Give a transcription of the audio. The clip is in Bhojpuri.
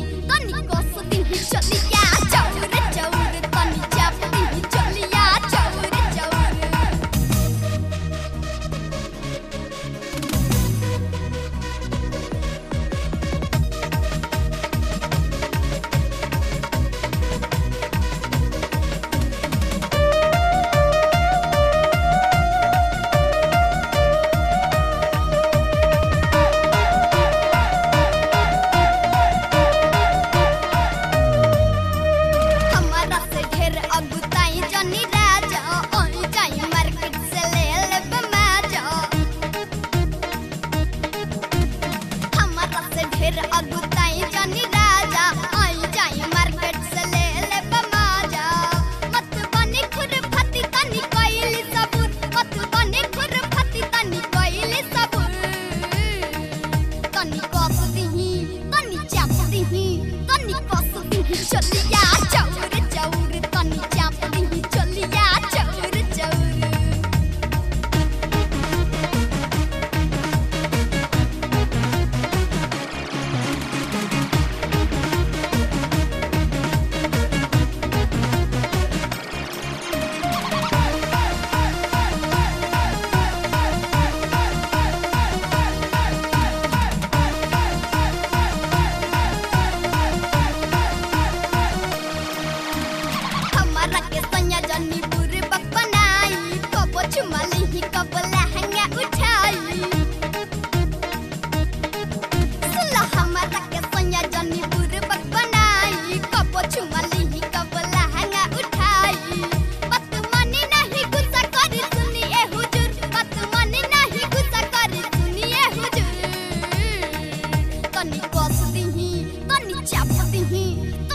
तनी कस दिही चलिया चौर चौर तनी चाप दिही चलिया चौर चौर अगुताई जानी राजा आई जाई मार्केट से ले ले बमाजा मत बनी खुरफती तनी कोइली सबूर मत बनी खुरफती तनी कोइली सबूर तनी कस दिही तनी चाप दिही तनी कस दिही चलिया चौर चौर तनी चाप दिही चलिया चौर चौर तनी कस दिही तनी चाप दिही